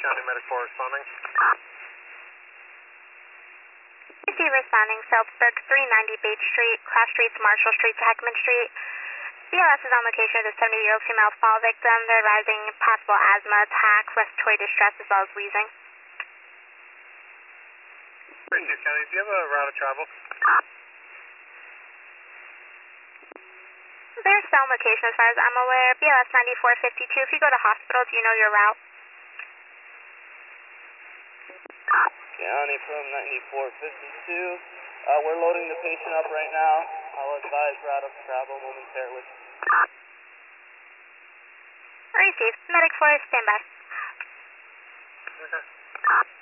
County Medic 4 responding. Receive responding, Seltzburg, 390 Bates Street, Cross Streets, Marshall Street to Heckman Street. BLS is on location with a 70-year-old female fall victim. They're advising possible asthma attack, respiratory distress, as well as wheezing. Richard County, do you have a route of travel? There's cell location as far as I'm aware. BLS 9452. If you go to hospital, do you know your route? County from 9452. We're loading the patient up right now. I'll advise route of travel momentarily. Receive. Medic 4, stand by. Okay.